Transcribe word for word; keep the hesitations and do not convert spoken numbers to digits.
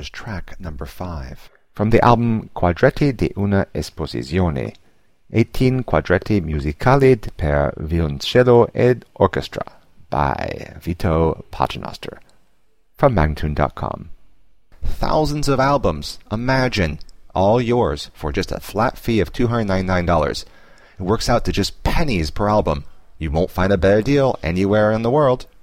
was track number five. From the album Quadretti di una esposizione, eighteen quadretti musicali per violoncello ed orchestra by Vito Paternoster, from Magnatune dot com. Thousands of albums, imagine, all yours for just a flat fee of two hundred ninety-nine dollars. It works out to just pennies per album. You won't find a better deal anywhere in the world.